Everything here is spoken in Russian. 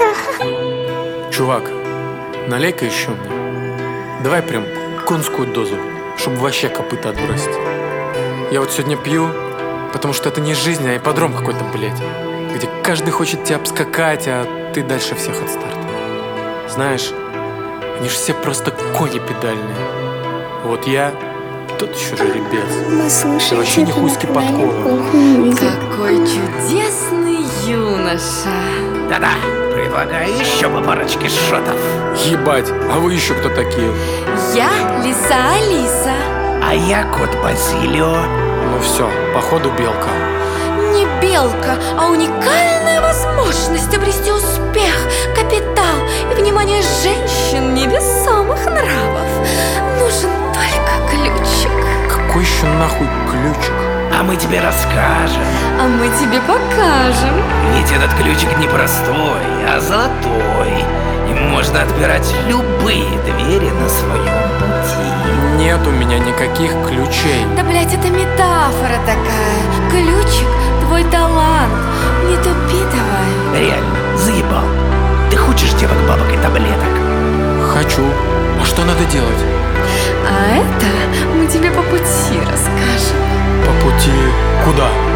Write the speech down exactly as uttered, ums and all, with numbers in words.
Чувак, налей-ка еще мне. Давай прям конскую дозу, чтобы вообще копыта отбросить. Я вот сегодня пью, потому что это не жизнь, а ипподром какой-то, блядь, где каждый хочет тебя обскакать, а ты дальше всех от старта. Знаешь, они же все просто кони педальные. Вот я тот еще жеребец. Вы И вообще не хуйски подковы. Какой чудесный юноша. Да-да, предлагаю еще по парочке шотов. Ебать, а вы еще кто такие? Я Лиса Алиса. А я кот Базилио. Ну все, походу белка. Не белка, а уникальная возможность обрести успех, капитал и внимание женщин невесомых нравов. Нужен только ключик. Какой еще нахуй ключик? А мы тебе расскажем. А мы тебе покажем. Ведь этот ключик не простой, а золотой. Им можно отпирать любые двери на своем пути. Нет у меня никаких ключей. Да, блять, это метафора такая. Ключик — твой талант. Не тупи давай. Реально, заебал. Ты хочешь девок, бабок и таблеток? Хочу. А что надо делать? А это мы тебе по пути расскажем. По пути куда?